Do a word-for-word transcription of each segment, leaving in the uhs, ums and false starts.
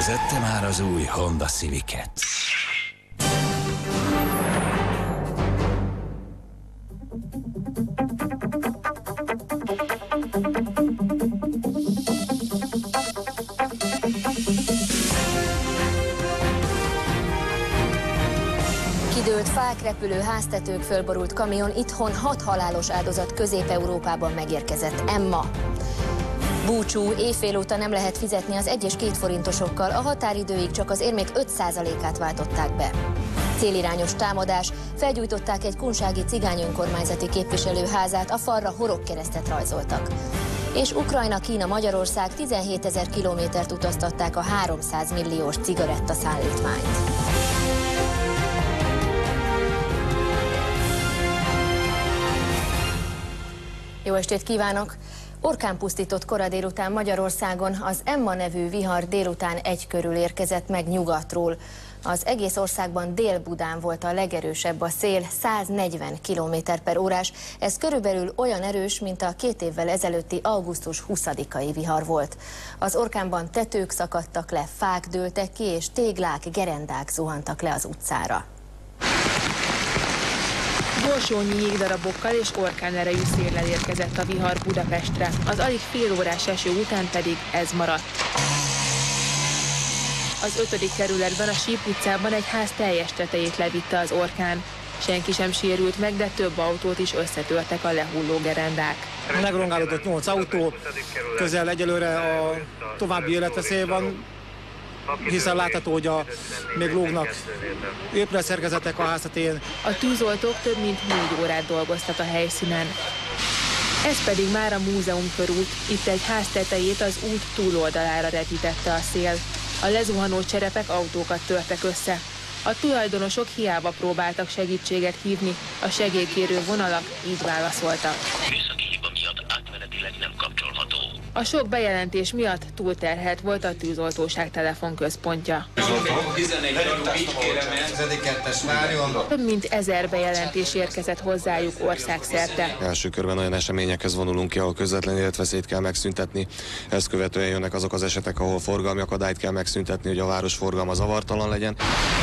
Vezette már az új Honda Civic-et. Kidőlt fák, repülő háztetők, fölborult kamion, itthon hat halálos áldozat Közép-Európában megérkezett. Emma. Búcsú, éjfél óta nem lehet fizetni az egy és két forintosokkal, a határidőig csak az érmék öt százalékát váltották be. Célirányos támadás, felgyújtották egy kunsági cigány önkormányzati képviselőházát, a falra horogkeresztet rajzoltak. És Ukrajna, Kína, Magyarország tizenhétezer kilométert utaztatták a háromszáz milliós cigarettaszállítmányt. Jó estét kívánok! Orkán pusztított kora délután Magyarországon, az Emma nevű vihar délután egy körül érkezett meg nyugatról. Az egész országban Dél-Budán volt a legerősebb a szél, száznegyven kilométer per órás. Ez körülbelül olyan erős, mint a két évvel ezelőtti augusztus huszadikai vihar volt. Az orkánban tetők szakadtak le, fák dőltek ki, és téglák, gerendák zuhantak le az utcára. Borsónyi jégdarabokkal és orkánerejű széllel érkezett a vihar Budapestre, az alig fél órás eső után pedig ez maradt. Az ötödik kerületben, a Síp utcában egy ház teljes tetejét levitte az orkán. Senki sem sérült meg, de több autót is összetörtek a lehulló gerendák. Megrongálódott nyolc autó, közel egyelőre a további életveszély van, hiszen látható, hogy a, még lógnak épületszerkezetek a ház tetején. A tűzoltók több mint négy órát dolgoztak a helyszínen. Ez pedig már a múzeum körút. Itt egy ház tetejét az út túloldalára repítette a szél. A lezuhanó cserepek autókat törtek össze. A tulajdonosok hiába próbáltak segítséget hívni, a segélykérő vonalak így válaszoltak. Műszaki hiba miatt átmenetileg nem kapcsolható. A sok bejelentés miatt túlterhelt volt a tűzoltóság telefonközpontja. Több mint ezer bejelentés érkezett hozzájuk országszerte. Első körben olyan eseményekhez vonulunk ki, ahol közvetlen életveszélyt kell megszüntetni. Ezt követően jönnek azok az esetek, ahol forgalmi akadályt kell megszüntetni, hogy a város forgalma zavartalan legyen.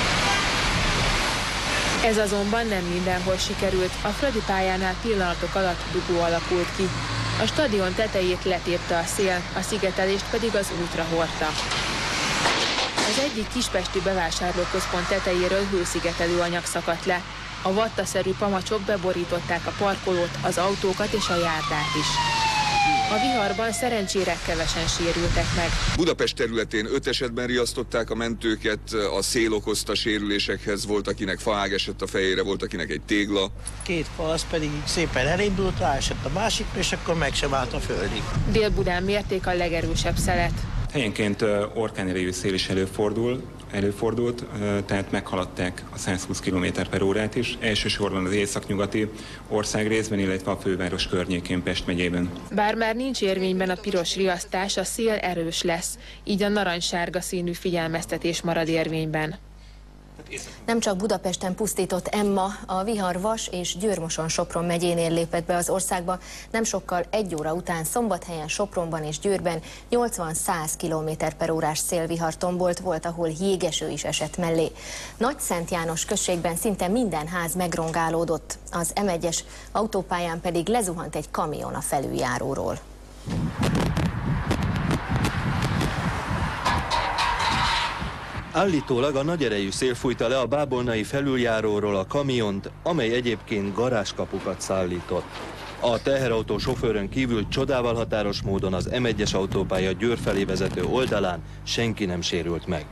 Ez azonban nem mindenhol sikerült. A Fradi pályánál pillanatok alatt dugó alakult ki. A stadion tetejét letépte a szél, a szigetelést pedig az útra hordta. Az egyik kispesti bevásárlóközpont tetejéről hőszigetelő anyag szakadt le. A vattaszerű pamacsok beborították a parkolót, az autókat és a járdát is. A viharban szerencsére kevesen sérültek meg. Budapest területén öt esetben riasztották a mentőket, a szél okozta sérülésekhez, volt akinek faág esett a fejére, volt akinek egy tégla. Két fa, az pedig szépen elindult, ráesett a másikra, és akkor meg sem állt a földig. Dél-Budán mérték a legerősebb szelet. Helyenként orkánerejű szél is előfordul, előfordult, tehát meghaladták a százhúsz kilométer per órát is, elsősorban az északnyugati országrészben, illetve a főváros környékén, Pest megyében. Bár már nincs érvényben a piros riasztás, a szél erős lesz, így a narancssárga színű figyelmeztetés marad érvényben. Nem csak Budapesten pusztított Emma, a vihar Vas és Győr-Moson-Sopron megyénél lépett be az országba. Nem sokkal egy óra után Szombathelyen, Sopronban és Győrben nyolcvan-száz kilométer per órás szélvihar tombolt, volt, ahol jégeső is esett mellé. Nagyszent János községben szinte minden ház megrongálódott, az M egyes autópályán pedig lezuhant egy kamion a felüljáróról. Állítólag a nagy erejű szél fújta le a bábolnai felüljáróról a kamiont, amely egyébként garázskapukat szállított. A teherautó sofőrön kívül csodával határos módon az M egyes autópálya Győr felé vezető oldalán senki nem sérült meg.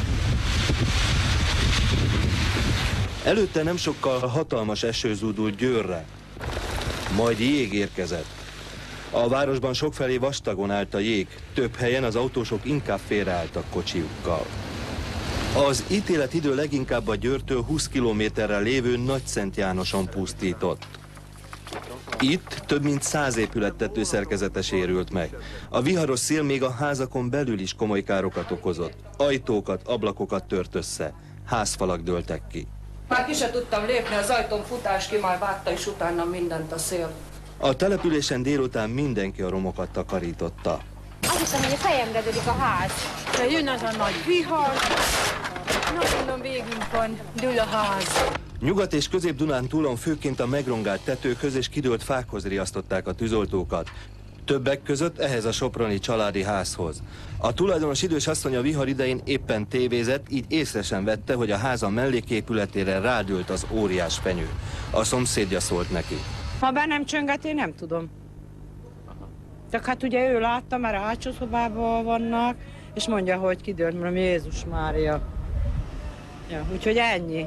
Előtte nem sokkal hatalmas eső zúdult Győrre, majd jég érkezett. A városban sokfelé vastagon állt a jég, több helyen az autósok inkább félreálltak kocsijukkal. Az ítéletidő leginkább a Győrtől húsz kilométerre lévő Nagyszent Jánoson pusztított. Itt több mint száz épülettető szerkezete sérült meg. A viharos szél még a házakon belül is komoly károkat okozott. Ajtókat, ablakokat tört össze, házfalak dőltek ki. Már ki se tudtam lépni, az ajtón futás ki, már vágta is utána mindent a szél. A településen délután mindenki a romokat takarította. Azt hiszem, hogy a fejemre dőlik a ház. De jön az a nagy vihar. Na, mondom, végünk van, dől a ház. Nyugat- és Közép-Dunán túlon főként a megrongált tetőkhöz és kidőlt fákhoz riasztották a tűzoltókat. Többek között ehhez a soproni családi házhoz. A tulajdonos idős asszony a vihar idején éppen tévézett, így észre sem vette, hogy a háza melléképületére rádült az óriás fenyő. A szomszédja szólt neki. Ha be nem csönget, én nem tudom. Csak hát ugye ő látta, mert a hátsó szobában vannak, és mondja, hogy kidőlt, mondom, Jézus Mária. Ja, úgyhogy ennyi.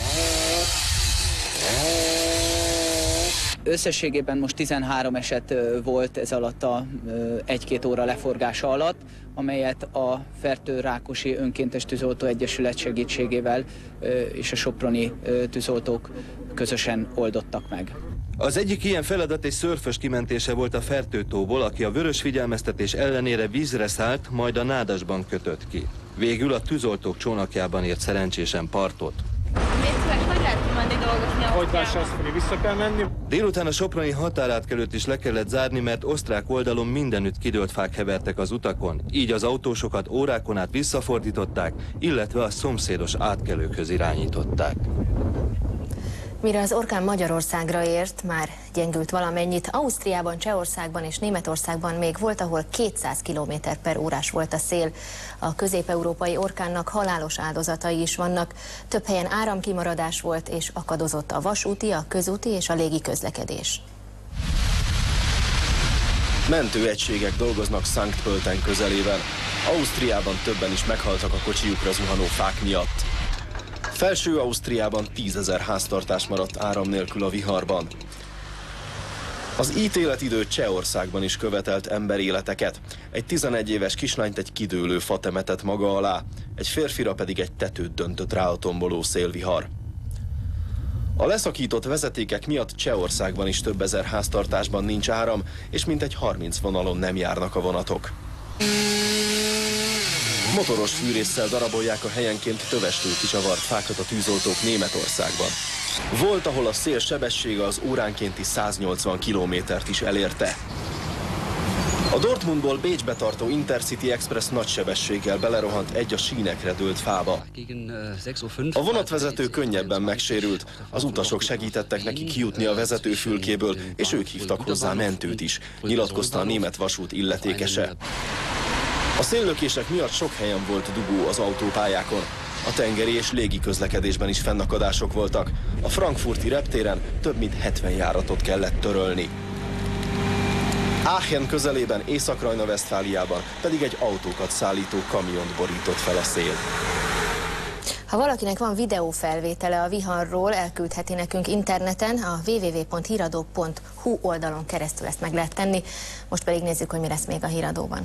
Összességében most tizenhárom eset volt ez alatt a egy-két óra leforgása alatt, amelyet a Fertő-Rákosi Önkéntes Tűzoltó Egyesület segítségével és a soproni tűzoltók közösen oldottak meg. Az egyik ilyen feladat egy szörfös kimentése volt a Fertőtóból, aki a vörös figyelmeztetés ellenére vízre szállt, majd a Nádasban kötött ki. Végül a tűzoltók csónakjában ért szerencsésen partot. Hogy lehet kimenni dolgozni? Hogy lássa, azt felé vissza kell menni. Délután a soproni határátkelőt is le kellett zárni, mert osztrák oldalon mindenütt kidőlt fák hevertek az utakon. Így az autósokat órákon át visszafordították, illetve a szomszédos átkelőkhöz irányították. Mire az orkán Magyarországra ért, már gyengült valamennyit. Ausztriában, Csehországban és Németországban még volt, ahol kétszáz kilométer per órás volt a szél. A közép-európai orkánnak halálos áldozatai is vannak. Több helyen áramkimaradás volt, és akadozott a vasúti, a közúti és a légi közlekedés. Mentőegységek dolgoznak Sankt Pölten közelében. Ausztriában többen is meghaltak a kocsiukra zuhanó fák miatt. Felső Ausztriában tízezer háztartás maradt áram nélkül a viharban. Az ítéletidő Csehországban is követelt emberéleteket. Egy tizenegy éves kislányt egy kidőlő fa temetett maga alá, egy férfira pedig egy tetőt döntött rá a tomboló szélvihar. A leszakított vezetékek miatt Csehországban is több ezer háztartásban nincs áram, és mintegy harminc vonalon nem járnak a vonatok. Motoros fűrésszel darabolják a helyenként tövestől kicsavart fákat a tűzoltók Németországban. Volt, ahol a szél sebessége az óránkénti száznyolcvan kilométert is elérte. A Dortmundból Bécsbe tartó Intercity Express nagy sebességgel belerohant egy a sínekre dőlt fába. A vonatvezető könnyebben megsérült, az utasok segítettek neki kijutni a vezetőfülkéből, és ők hívtak hozzá mentőt is, nyilatkozta a német vasút illetékese. A széllökések miatt sok helyen volt dugó az autópályákon. A tengeri és légi közlekedésben is fennakadások voltak. A frankfurti reptéren több mint hetven járatot kellett törölni. Aachen közelében, Észak-Rajna-Vesztfáliában pedig egy autókat szállító kamiont borított fel a szél. Ha valakinek van videófelvétele a viharról, elküldheti nekünk interneten, a double-u double-u double-u pont híradó pont hu oldalon keresztül ezt meg lehet tenni. Most pedig nézzük, hogy mi lesz még a híradóban.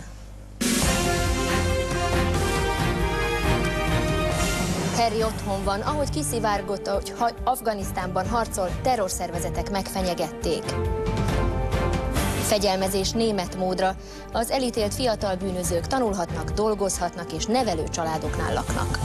Harry otthon van, ahogy kiszivárgott, hogy Afganisztánban harcol, terrorszervezetek megfenyegették. Fegyelmezés német módra. Az elítélt fiatal bűnözők tanulhatnak, dolgozhatnak és nevelő családoknál laknak.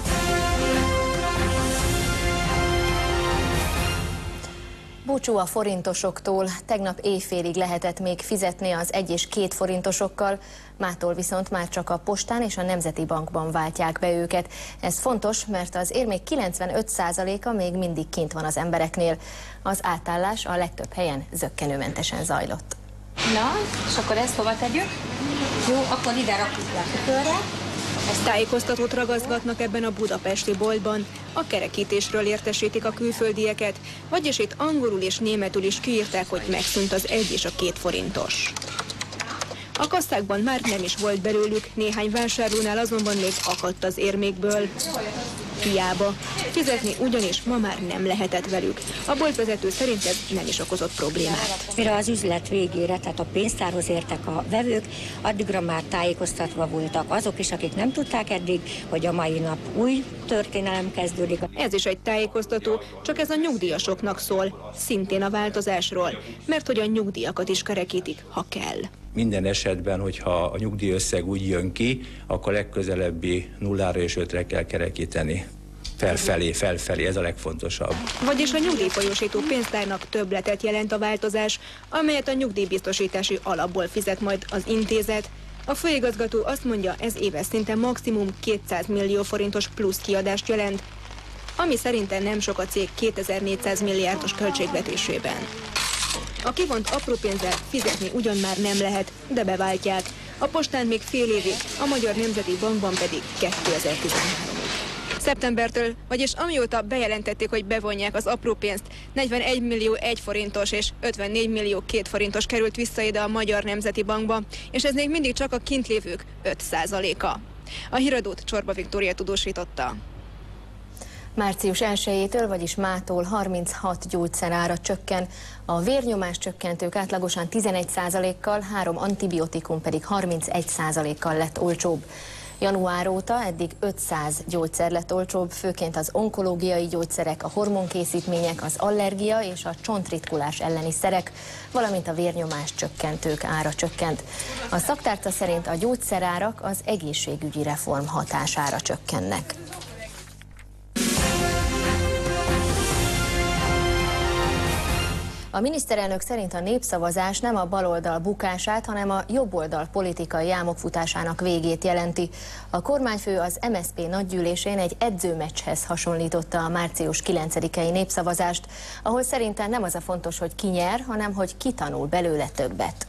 Búcsú a forintosoktól. Tegnap éjfélig lehetett még fizetni az egy és két forintosokkal, mától viszont már csak a postán és a Nemzeti Bankban váltják be őket. Ez fontos, mert az érmék kilencvenöt százaléka még mindig kint van az embereknél. Az átállás a legtöbb helyen zökkenőmentesen zajlott. Na, és akkor ezt hova tegyük? Jó, akkor ide rakjuk le a körre. Ezt tájékoztatót ragaszgatnak ebben a budapesti boltban. A kerekítésről értesítik a külföldieket, vagyis itt angolul és németül is kiírták, hogy megszűnt az egy és a két forintos. A kasszákban már nem is volt belőlük, néhány vásárlónál azonban még akadt az érmékből. Hiába. Fizetni ugyanis ma már nem lehetett velük. A boltvezető szerint ez nem is okozott problémát. Mire az üzlet végére, tehát a pénztárhoz értek a vevők, addigra már tájékoztatva voltak azok is, akik nem tudták eddig, hogy a mai nap új történelem kezdődik. Ez is egy tájékoztató, csak ez a nyugdíjasoknak szól, szintén a változásról, mert hogy a nyugdíjakat is kerekítik, ha kell. Minden esetben, hogyha a nyugdíjösszeg úgy jön ki, akkor legközelebbi nullára és ötre kell kerekíteni. Felfelé, felfelé, ez a legfontosabb. Vagyis a nyugdíjfolyósító pénztárnak többletet jelent a változás, amelyet a nyugdíjbiztosítási alapból fizet majd az intézet. A főigazgató azt mondja, ez éves szinten maximum kétszáz millió forintos plusz kiadást jelent, ami szerintem nem sok a cég kétezer-négyszáz milliárdos költségvetésében. A kivont apró pénzzel fizetni ugyan már nem lehet, de beváltják. A postán még fél évig, a Magyar Nemzeti Bankban pedig kétezer-tizenháromig. Szeptembertől, vagyis amióta bejelentették, hogy bevonják az apró pénzt, negyvenegy millió egy forintos és ötvennégy millió két forintos került vissza ide a Magyar Nemzeti Bankba, és ez még mindig csak a kintlévők öt százaléka. A híradót Csorba Viktória tudósította. Március elsejétől, vagyis mától harminchat gyógyszerára csökken, a vérnyomás csökkentők átlagosan tizenegy százalékkal, három antibiotikum pedig harmincegy százalékkal lett olcsóbb. Január óta eddig ötszáz gyógyszer lett olcsóbb, főként az onkológiai gyógyszerek, a hormonkészítmények, az allergia és a csontritkulás elleni szerek, valamint a vérnyomás csökkentők ára csökkent. A szaktárca szerint a gyógyszerárak az egészségügyi reform hatására csökkennek. A miniszterelnök szerint a népszavazás nem a baloldal bukását, hanem a jobboldal politikai álmokfutásának végét jelenti. A kormányfő az em es zé pé nagygyűlésén egy edzőmeccshez hasonlította a március kilencedikei népszavazást, ahol szerintem nem az a fontos, hogy ki nyer, hanem hogy ki tanul belőle többet.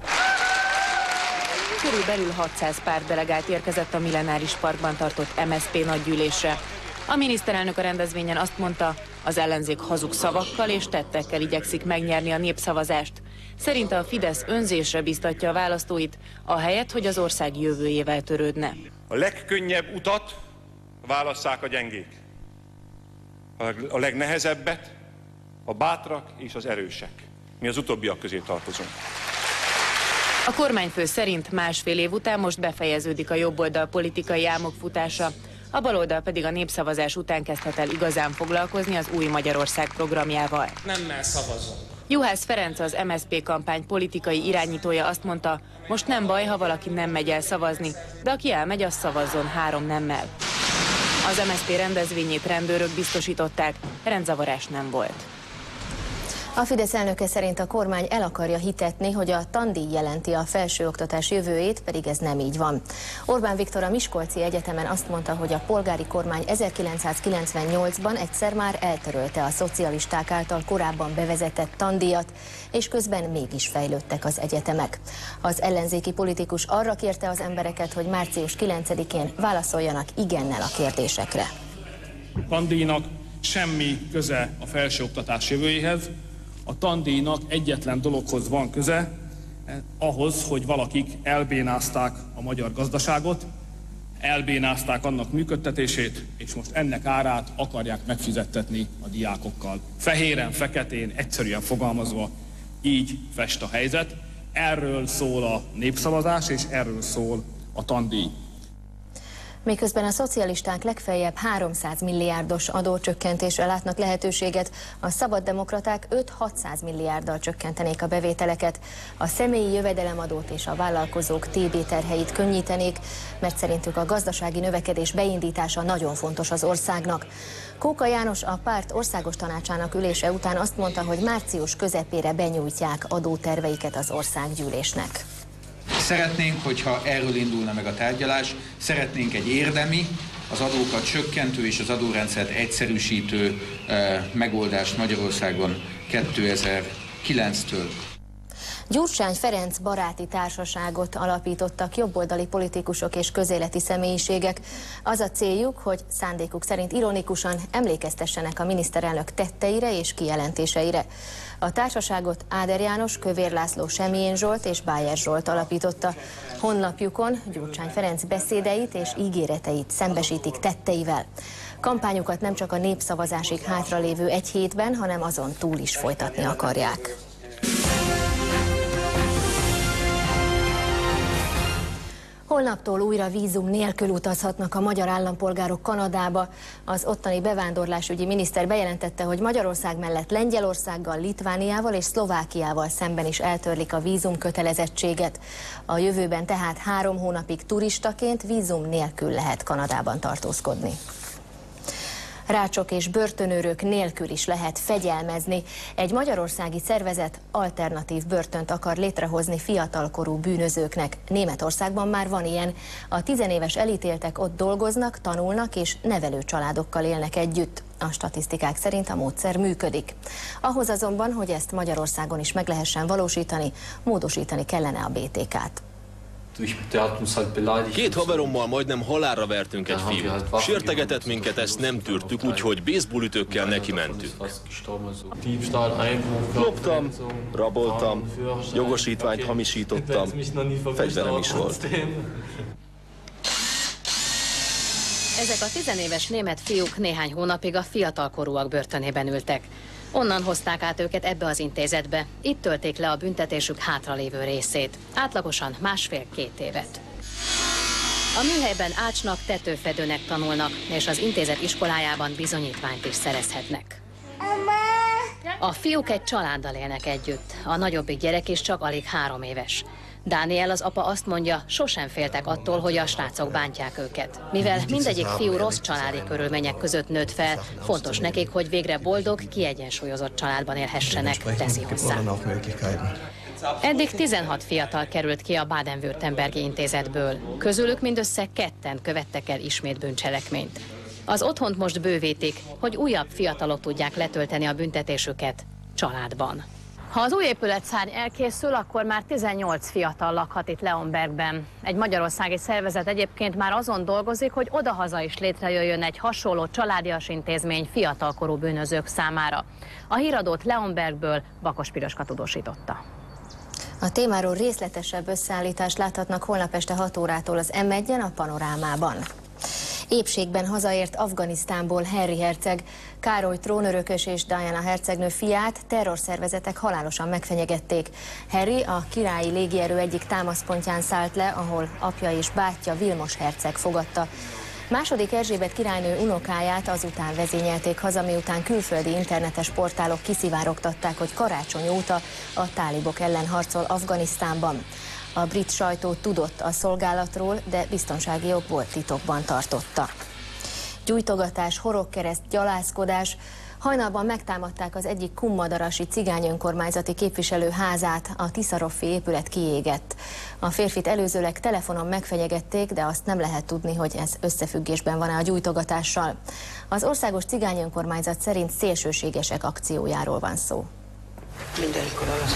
Körülbelül hatszáz pártdelegált érkezett a Millenáris Parkban tartott em es zé pé nagygyűlésre. A miniszterelnök a rendezvényen azt mondta, az ellenzék hazug szavakkal és tettekkel igyekszik megnyerni a népszavazást. Szerinte a Fidesz önzésre biztatja a választóit, ahelyett, hogy az ország jövőjével törődne. A legkönnyebb utat válasszák a gyengék. A legnehezebbet a bátrak és az erősek. Mi az utóbbiak közé tartozunk. A kormányfő szerint másfél év után most befejeződik a jobboldal politikai álmokfutása, a baloldal pedig a népszavazás után kezdhet el igazán foglalkozni az Új Magyarország programjával. Nemmel szavazom. Juhász Ferenc, az em es zé pé kampány politikai irányítója azt mondta, most nem baj, ha valaki nem megy el szavazni, de aki elmegy, az szavazzon három nemmel. Az em es zé pé rendezvényét rendőrök biztosították, rendzavarás nem volt. A Fidesz elnöke szerint a kormány el akarja hitetni, hogy a tandíj jelenti a felsőoktatás jövőjét, pedig ez nem így van. Orbán Viktor a Miskolci Egyetemen azt mondta, hogy a polgári kormány ezerkilencszázkilencvennyolcban egyszer már eltörölte a szocialisták által korábban bevezetett tandíjat, és közben mégis fejlődtek az egyetemek. Az ellenzéki politikus arra kérte az embereket, hogy március kilencedikén válaszoljanak igennel a kérdésekre. A tandíjnak semmi köze a felsőoktatás jövőjéhez. A tandíjnak egyetlen dologhoz van köze, ahhoz, hogy valakik elbénázták a magyar gazdaságot, elbénázták annak működtetését, és most ennek árát akarják megfizettetni a diákokkal. Fehéren, feketén, egyszerűen fogalmazva, így fest a helyzet. Erről szól a népszavazás, és erről szól a tandíj. Miközben a szocialisták legfeljebb háromszáz milliárdos adócsökkentésre látnak lehetőséget, a szabaddemokraták öt-hatszáz milliárddal csökkentenék a bevételeket, a személyi jövedelemadót és a vállalkozók té bé terheit könnyítenék, mert szerintük a gazdasági növekedés beindítása nagyon fontos az országnak. Kóka János, a párt országos tanácsának ülése után azt mondta, hogy március közepére benyújtják adóterveiket az országgyűlésnek. Szeretnénk, hogyha erről indulna meg a tárgyalás, szeretnénk egy érdemi, az adókat csökkentő és az adórendszert egyszerűsítő eh, megoldást Magyarországon kétezer-kilenctől. Gyurcsány Ferenc baráti társaságot alapítottak jobboldali politikusok és közéleti személyiségek. Az a céljuk, hogy szándékuk szerint ironikusan emlékeztessenek a miniszterelnök tetteire és kijelentéseire. A társaságot Áder János, Kövér László, Semjén Zsolt és Bájer Zsolt alapította. Honlapjukon Gyurcsány Ferenc beszédeit és ígéreteit szembesítik tetteivel. Kampányukat nem csak a népszavazásig hátralévő egy hétben, hanem azon túl is folytatni akarják. Holnaptól újra vízum nélkül utazhatnak a magyar állampolgárok Kanadába. Az ottani bevándorlásügyi miniszter bejelentette, hogy Magyarország mellett Lengyelországgal, Litvániával és Szlovákiával szemben is eltörlik a vízum kötelezettséget. A jövőben tehát három hónapig turistaként vízum nélkül lehet Kanadában tartózkodni. Rácsok és börtönőrök nélkül is lehet fegyelmezni. Egy magyarországi szervezet alternatív börtönt akar létrehozni fiatalkorú bűnözőknek. Németországban már van ilyen. A tizenéves elítéltek ott dolgoznak, tanulnak és nevelő családokkal élnek együtt. A statisztikák szerint a módszer működik. Ahhoz azonban, hogy ezt Magyarországon is meg lehessen valósítani, módosítani kellene a bé té ká-t. Két haverommal majdnem halálra vertünk egy fiút. Sértegetett minket, ezt nem tűrtük, úgyhogy baseballütőkkel neki mentünk. Loptam, raboltam, jogosítványt hamisítottam, fegyverem is volt. Ezek a tizenéves német fiúk néhány hónapig a fiatalkorúak börtönében ültek. Onnan hozták át őket ebbe az intézetbe. Itt tölték le a büntetésük hátralévő részét. Átlagosan másfél-két évet. A műhelyben ácsnak, tetőfedőnek tanulnak, és az intézet iskolájában bizonyítványt is szerezhetnek. A fiúk egy családdal élnek együtt. A nagyobbik gyerek is csak alig három éves. Dániel, az apa azt mondja, sosem féltek attól, hogy a srácok bántják őket. Mivel mindegyik fiú rossz családi körülmények között nőtt fel, fontos nekik, hogy végre boldog, kiegyensúlyozott családban élhessenek, teszi hozzá. Eddig tizenhat fiatal került ki a Baden-Württembergi intézetből. Közülük mindössze ketten követtek el ismét bűncselekményt. Az otthont most bővítik, hogy újabb fiatalok tudják letölteni a büntetésüket családban. Ha az új épületszárny elkészül, akkor már tizennyolc fiatal lakhat itt Leonbergben. Egy magyarországi szervezet egyébként már azon dolgozik, hogy odahaza is létrejöjjön egy hasonló családias intézmény fiatalkorú bűnözők számára. A híradót Leonbergből Bakos Piroska tudósította. A témáról részletesebb összeállítást láthatnak holnap este hat órától az em egyen a Panorámában. Épségben hazaért Afganisztánból Henry herceg, Károly trónörökös és Diana hercegnő fiát terrorszervezetek halálosan megfenyegették. Harry a királyi légierő egyik támaszpontján szállt le, ahol apja és bátyja Vilmos herceg fogadta. Második Erzsébet királynő unokáját azután vezényelték haza, miután külföldi internetes portálok kiszivárogtatták, hogy karácsony óta a tálibok ellen harcol Afganisztánban. A brit sajtó tudott a szolgálatról, de biztonsági okból titokban tartotta. Gyújtogatás, horogkereszt, gyalászkodás. Hajnalban megtámadták az egyik kummadarasi cigány önkormányzati képviselő házát, a Tiszaroffi épület kiégett. A férfit előzőleg telefonon megfenyegették, de azt nem lehet tudni, hogy ez összefüggésben van-e a gyújtogatással. Az országos cigány önkormányzat szerint szélsőségesek akciójáról van szó. Mindenkor az.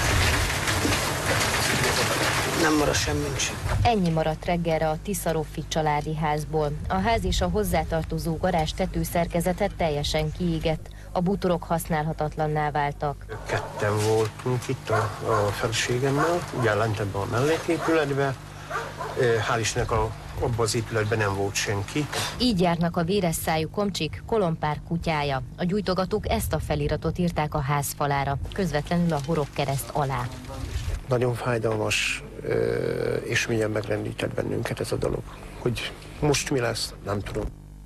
Nem marad semmink sem. Ennyi maradt reggelre a Tiszaroffi családi házból. A ház és a hozzátartozó garázs tetőszerkezete teljesen kiégett, a bútorok használhatatlanná váltak. Ketten voltunk itt a, a feleségemmel, ugye lent ebben a melléképületben. Hál' Istennek a, abban az épületben nem volt senki. Így járnak a véres szájú Komcsik, Kolompár kutyája. A gyújtogatók ezt a feliratot írták a ház falára, közvetlenül a horogkereszt alá. Nagyon fájdalmas, és milyen megrendített bennünket ez a dolog. Hogy most mi lesz, nem tudom.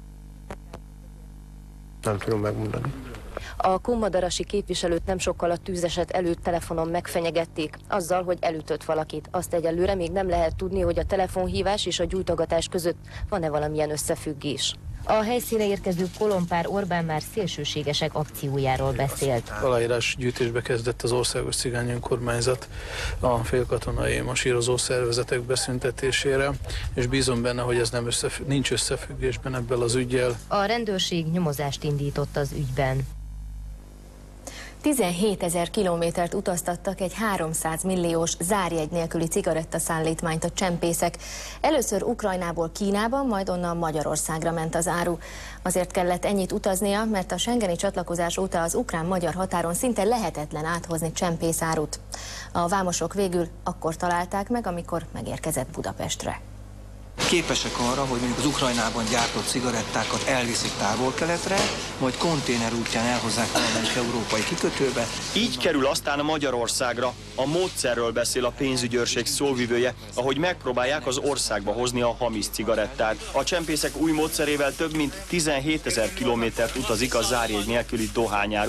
Nem tudom megmondani. A kummadarasi képviselőt nem sokkal a tűzeset előtt telefonon megfenyegették, azzal, hogy elütött valakit. Azt egyelőre még nem lehet tudni, hogy a telefonhívás és a gyújtogatás között van-e valamilyen összefüggés. A helyszíne érkező Kolompár Orbán már szélsőségesek akciójáról beszélt. Aláírás gyűjtésbe kezdett az országos cigány önkormányzat a félkatonai masírozó szervezetek beszüntetésére, és bízom benne, hogy ez nem összefügg, nincs összefüggésben ebből az üggyel. A rendőrség nyomozást indított az ügyben. tizenhétezer kilométert utaztattak egy háromszáz milliós zárjegy nélküli cigarettaszállítmányt a csempészek. Először Ukrajnából Kínába, majd onnan Magyarországra ment az áru. Azért kellett ennyit utaznia, mert a schengeni csatlakozás óta az ukrán-magyar határon szinte lehetetlen áthozni csempészárut. A vámosok végül akkor találták meg, amikor megérkezett Budapestre. Képesek arra, hogy mondjuk az Ukrajnában gyártott cigarettákat elviszik távol-keletre, majd konténer útján elhozzák valamelyik európai kikötőbe. Így kerül aztán a Magyarországra. A módszerről beszél a pénzügyőrség szóvivője, ahogy megpróbálják az országba hozni a hamis cigarettát. A csempészek új módszerével több mint tizenhétezer kilométert utazik a zárjegy nélküli dohányáru.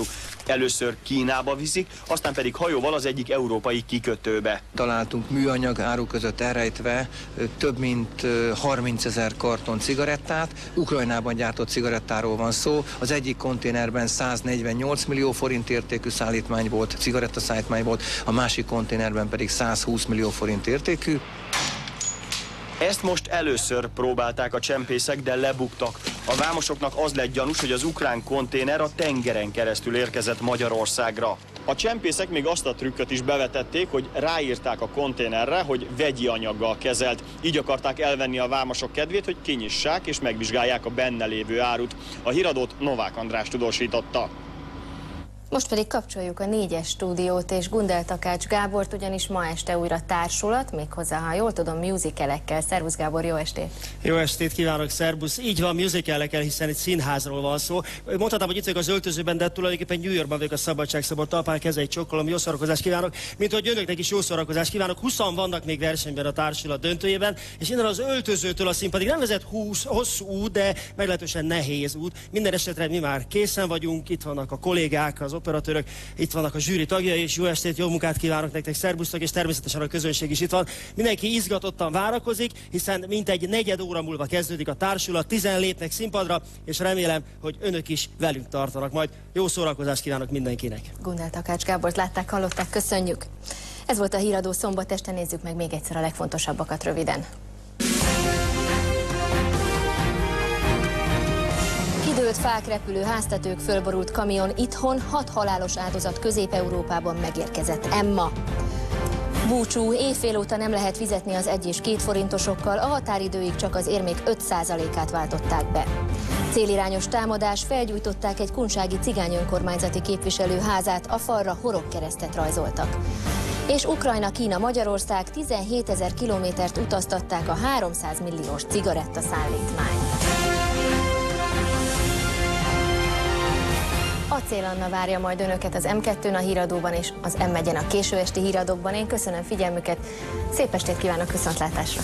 Először Kínába viszik, aztán pedig hajóval az egyik európai kikötőbe. Találtunk műanyag áru között elrejtve több mint harmincezer karton cigarettát. Ukrajnában gyártott cigarettáról van szó. Az egyik konténerben száznegyvennyolc millió forint értékű szállítmány volt, cigarettaszállítmány volt, a másik konténerben pedig százhúsz millió forint értékű. Ezt most először próbálták a csempészek, de lebuktak. A vámosoknak az lett gyanús, hogy az ukrán konténer a tengeren keresztül érkezett Magyarországra. A csempészek még azt a trükköt is bevetették, hogy ráírták a konténerre, hogy vegyi anyaggal kezelt. Így akarták elvenni a vámosok kedvét, hogy kinyissák és megvizsgálják a benne lévő árut. A híradót Novák András tudósította. Most pedig kapcsoljuk a négyes stúdiót és Gundel Takács Gábort, ugyanis ma este újra társulat, méghozzá, ha jól tudom, musicalekkel. Szervusz Gábor, jó estét! Jó estét kívánok, szervusz! Így van, musicalekkel, hiszen egy színházról van szó. Mondhatnám, hogy itt vagyok az öltözőben, de tulajdonképpen New Yorkban vagyok a Szabadságszabad talpán, kezeit csokkolom, jó szórakozást kívánok, mint hogy önöknek is jó szórakozást kívánok. húszan vannak még versenyben a társulat döntőjében, és innen az öltözőtől a színpadig nem vezet húsz, hosszú út, de meglehetősen nehéz út. Minden esetre mi már készen vagyunk, itt vannak a kollégák, az operatőrök, itt vannak a zsűri tagjai, és jó estét, jó munkát kívánok nektek, szervusztok, és természetesen a közönség is itt van. Mindenki izgatottan várakozik, hiszen mintegy negyed óra múlva kezdődik a társulat, tizen lépnek színpadra, és remélem, hogy önök is velünk tartanak majd. Jó szórakozást kívánok mindenkinek! Gundel Takács Gábort látták, hallották, köszönjük! Ez volt a híradó szombat este, nézzük meg még egyszer a legfontosabbakat röviden. Kidőlt fák, repülő háztetők, fölborult kamion, itthon hat halálos áldozat Közép-Európában megérkezett. Emma. Búcsú, éjfél óta nem lehet fizetni az egy és két forintosokkal, a határidőig csak az érmék öt százalékát váltották be. Célirányos támadás, felgyújtották egy kunsági cigány önkormányzati képviselő házát, a falra horogkeresztet rajzoltak. És Ukrajna, Kína, Magyarország tizenhétezer kilométert utaztatták a háromszáz milliós cigarettaszállítmányt. Acél Anna várja majd önöket az em kettőn a híradóban és az em egyen a késő esti híradókban. Én köszönöm figyelmüket, szép estét kívánok, viszontlátásra!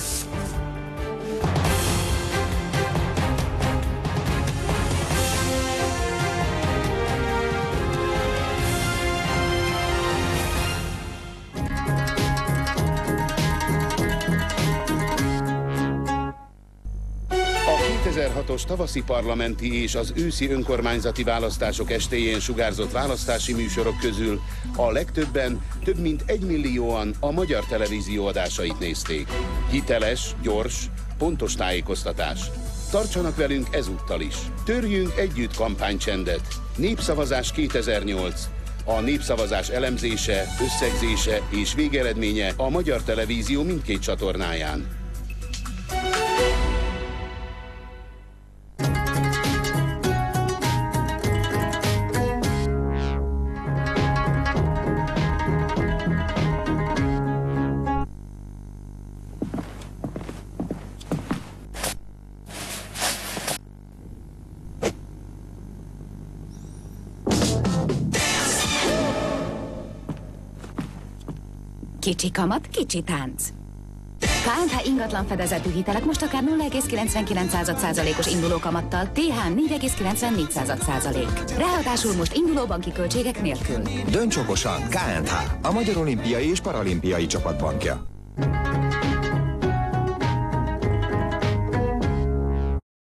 kétezer-hatos tavaszi parlamenti és az őszi önkormányzati választások estéjén sugárzott választási műsorok közül a legtöbben, több mint egymillióan a Magyar Televízió adásait nézték. Hiteles, gyors, pontos tájékoztatás. Tartsanak velünk ezúttal is. Törjünk együtt kampánycsendet. Népszavazás kétezer-nyolc. A népszavazás elemzése, összegzése és végeredménye a Magyar Televízió mindkét csatornáján. Kicsi kamat, kicsi tánc. ká en há ingatlan fedezetű hitelek most akár nulla egész kilencvenkilenc százalékos induló kamattal, té há négy egész kilencvennégy százalék. Ráadásul most induló banki költségek nélkül. Dönts okosan, ká en há, a Magyar Olimpiai és Paralimpiai Csapatbankja.